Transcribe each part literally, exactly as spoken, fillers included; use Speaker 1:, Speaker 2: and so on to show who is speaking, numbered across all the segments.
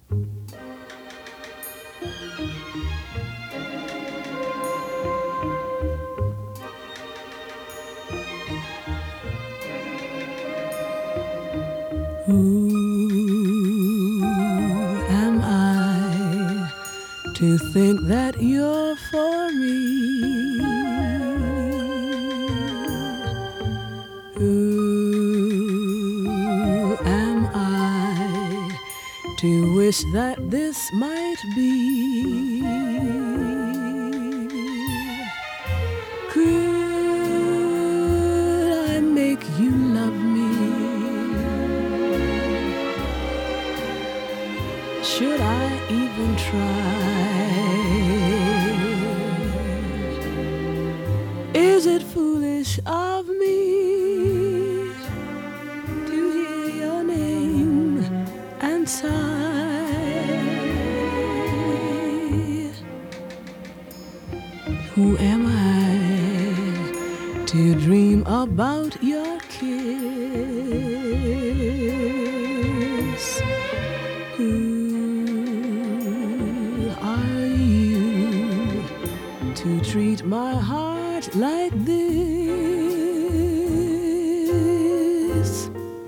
Speaker 1: Who am I to think that you're for me? Who am I to wish that this might be? Could I make you love me? Should I even try? Is it foolish of me to hear your name and sigh? Who am I to dream about your kiss? Who to treat my heart like this?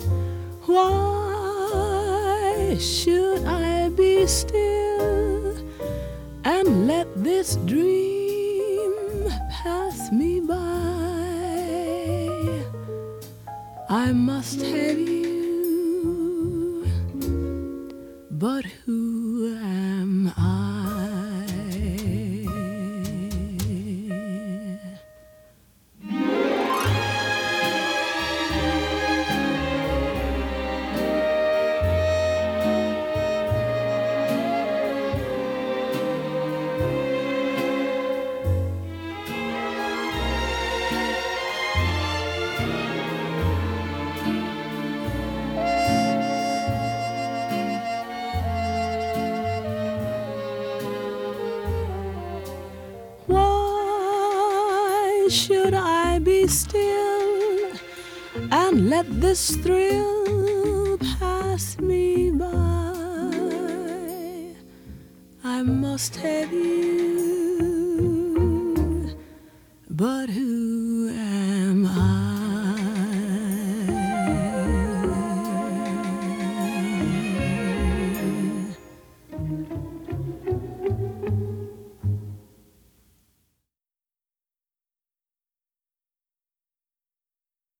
Speaker 1: Why should I be still and let this dream pass me by? I must have you, but who am I? Should I be still and let this thrill pass me by? I must have you, but who